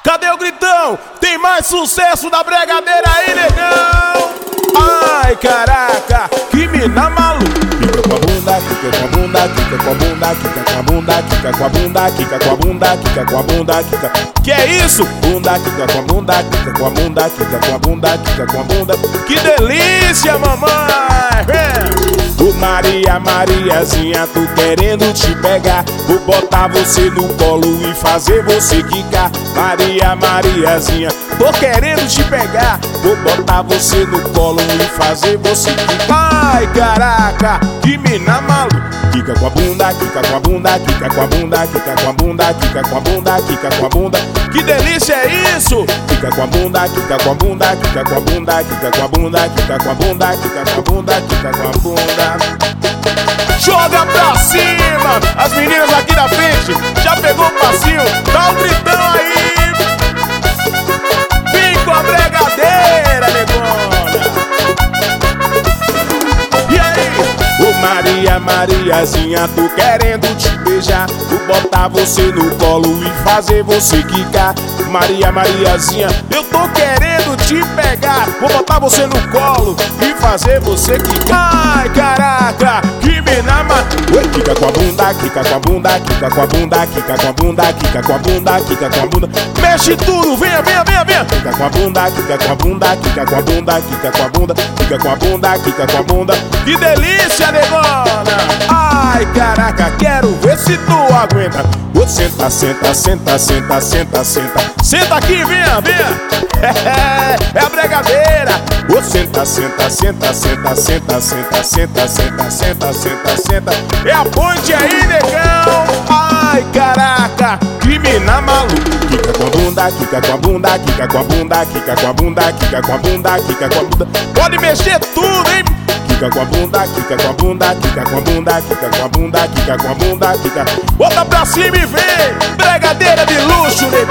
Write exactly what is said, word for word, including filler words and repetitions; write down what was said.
Cadê o gritão? Tem mais sucesso da bregadeira aí, negão. Ai, caraca, que mina maluca. Quica com a bunda, quica com a bunda, quica com a bunda, quica com a bunda, quica com a bunda, quica com a bunda, quica com a bunda, quica. Que é isso? Bunda, quica com a bunda, quica com a bunda, quica com a bunda, quica com a bunda. Que delícia, mamãe! Vem! Ô Maria, Mariazinha, tô querendo te pegar. Vou botar você no colo e fazer você quicar. Maria, Mariazinha, tô querendo te pegar. Vou botar você no colo e fazer você quicar. Ai, caraca, que mina maluca. Quica com a bunda, quica com a bunda, quica com a bunda, quica com a bunda, quica com a bunda, quica com a bunda. Que delícia é isso? Quica com a bunda, quica com a bunda, quica com a bunda, quica com a bunda, quica com a bunda, quica com a bunda, quica com a bunda. Joga pra cima! As meninas aqui na frente já pegou o passinho, dá um gritão aí. Vem com a bregadeira, negona. E aí? Ô Maria, Mariazinha, tô querendo te beijar. Vou botar você no colo e fazer você quicar. Maria, Mariazinha, eu tô querendo te pegar. Vou botar você no colo e fazer você quicar. Ai, caraca, que mina ma... Oi, quica com a bunda, quica com a bunda, quica com a bunda, quica com a bunda, quica com a bunda, quica com a bunda. Mexe tudo, venha, venha, venha, venha. Quica com a bunda, quica com a bunda, quica com a bunda, quica com a bunda, quica com a bunda, quica com a bunda. Que delícia, negona! Ai, caraca, quero ver se tu aguenta. Ô, senta, senta, senta, senta, senta, senta. Senta aqui, venha, venha. É a bregadeira. Ô, senta, senta, senta, senta, senta, senta, senta, senta, senta, senta, senta. É a ponte aí, negão. Ai, caraca, que mina maluca. Quica com a bunda, quica com a bunda, quica com a bunda, quica com a bunda, quica com a bunda, quica com a bunda. Pode mexer tudo, hein? Quica com a bunda, quica com a bunda, quica com a bunda, quica com a bunda, quica com a bunda, quica. Bota pra cima e vem! Bregadeira de luxo, negão.